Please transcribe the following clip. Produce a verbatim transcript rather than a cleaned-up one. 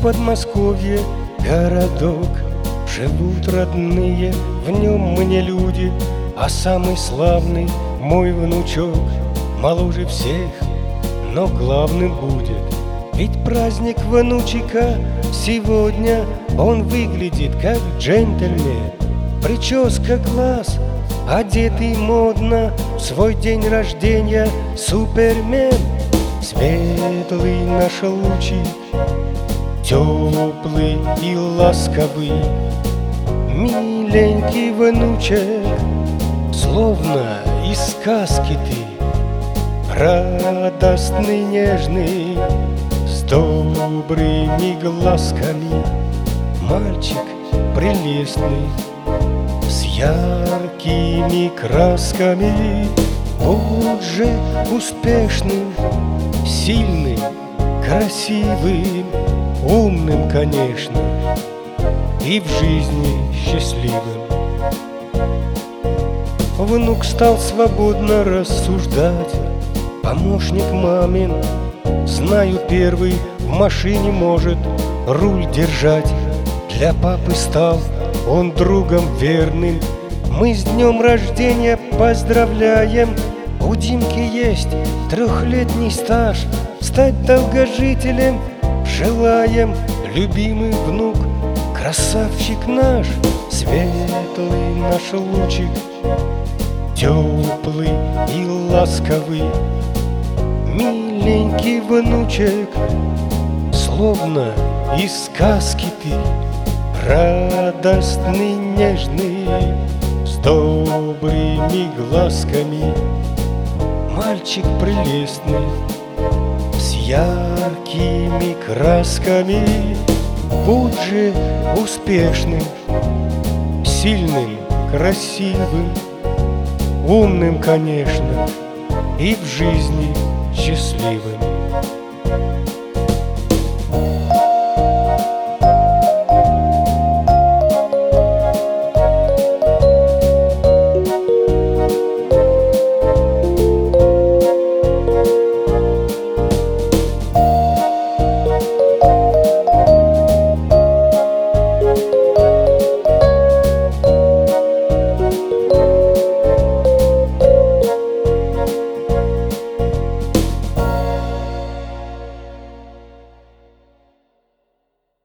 Подмосковье городок, живут родные, в нем мне люди, а самый славный мой внучок. Моложе всех, но главным будет, ведь праздник внучика сегодня. Он выглядит как джентльмен, прическа класс, одетый модно, в свой день рождения супермен. Светлый наш лучик, теплый и ласковый, миленький внучек, словно из сказки ты, радостный, нежный, с добрыми глазками. Мальчик прелестный, с яркими красками. Будь же успешным, сильным, красивым, умным, конечно, и в жизни счастливым. Внук стал свободно рассуждать, помощник мамин, знаю, первый в машине может руль держать. Для папы стал он другом верным. Мы с днем рождения поздравляем. У Димки есть трехлетний стаж, стать долгожителем желаем. Любимый внук, красавчик наш, светлый наш лучик, теплый и ласковый, миленький внучек, словно из сказки ты, радостный, нежный, с добрыми глазками. Мальчик прелестный, с яркими красками. Будь же успешным, сильным, красивым, умным, конечно, и в жизни счастливым.